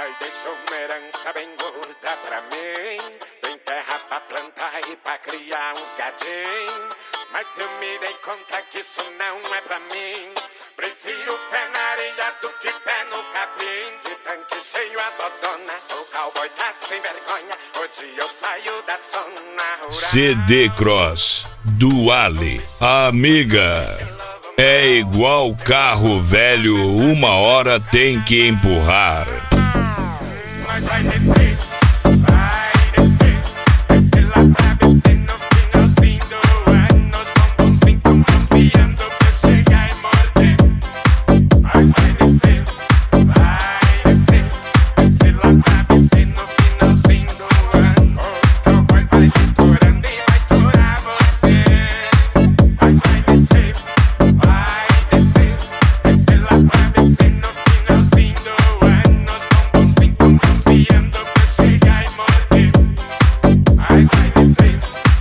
Pai deixou uma herança bem gorda pra mim. Tem terra pra plantar e pra criar uns gadinhos. Mas eu me dei conta que isso não é pra mim. Prefiro pé na areia do que pé no capim. De tanque cheio a dodona, o cowboy tá sem vergonha. Hoje eu saio da zona rural. CD Cross do Ali, amiga. É igual carro velho, uma hora tem que empurrar. Nós vai descer, descer lá pra descer no finalzinho do ano. Os bombons tão bronzeando pra chegar e morder. Nós vai descer, descer lá pra descer no finalzinho do ano. Os cowboy vai litorando e vai torar você. Nós vai descer, descer lá pra descer no finalzinho do ano. Os bombons tão bronzeando pra chegar e morder. Mas vai descer,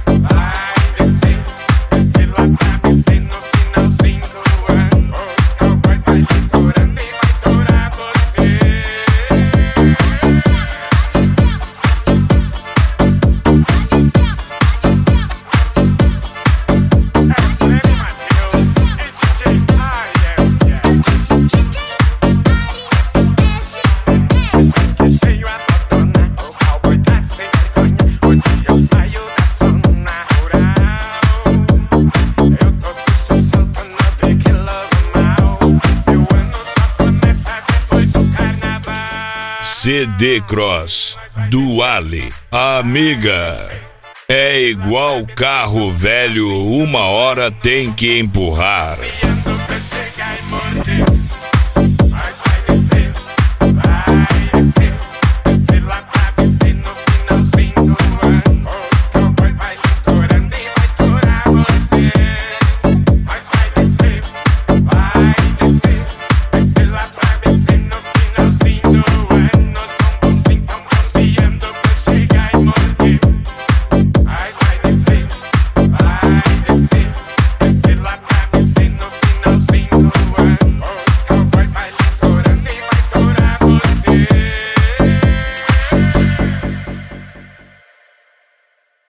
descer lá pra descer no finalzinho do ano. Os cowboy vai litorando e vai torar você. Leme Matheus e DJ Arias, que cheio a totona, o cowboy tá sem vergonha. Hoje eu saio da zona rural. Eu tô bicho solto no pique logo mal. Meu ano só começa depois do carnaval. CD Cross do Ali, amiga. É igual carro velho, uma hora tem que empurrar.